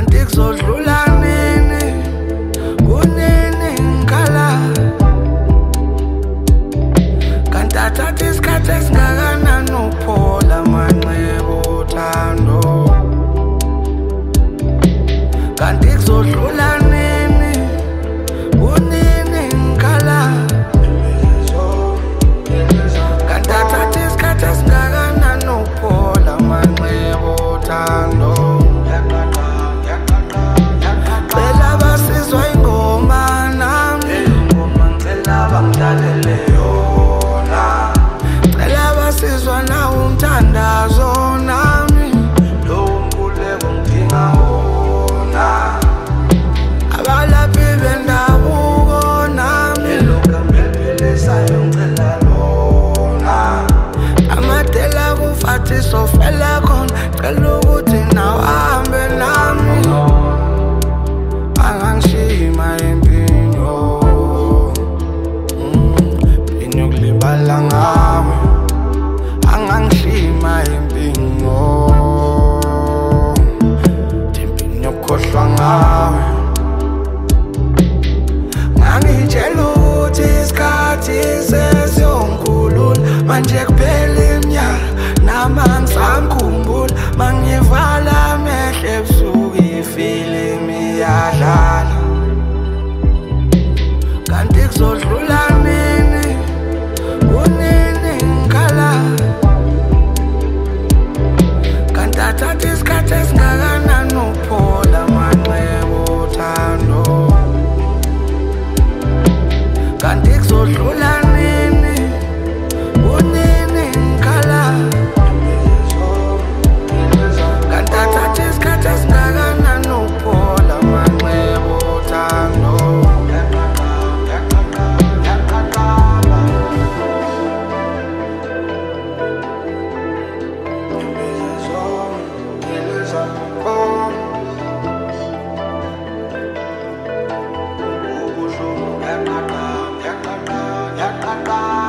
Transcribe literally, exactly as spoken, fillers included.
kanti kuzodlula nini, kunini ngikhala, kanti athatha isikhathi esingakanani ukuphola amanxeba othando, kanti kuzodlula nini, kunini ngikhala, kanti athatha isikhathi esingakanani ukuphola amanxeba othando. Cela basizwa ingoma nami, ingoma ngicela bangidlalele yona, cela basizwa nawo umthandazo nami, lowo mkhuleko ngidinga wona, abalaphi bendabuko nami, elokhambi eliphilisayo ngicela lona, amadela kufathi sofela khona, cela ukuthi nawe ahambe nami, angangishima impinyo, impinyo kulibala ngawe, angangishima impinyo, impinyo kukhohlwa ngawe. Ngangitshela ukuthi isikhathi sesiyongikhulula, manje kuphela iminyaka nami angisangikhumbula, mangivala amehlo ebusuku ifilimu iyadlala, kanti kuzodlula nini, kunini ngikhala, kanti athatha isikhathi esingakanani ukuphola amanxeba othando, kanti kuzodlula nini, kunini ngikhala, kanti athatha isikhathi esingakanani ukuphola amanxeba othando. Yakata, yakata, yakata.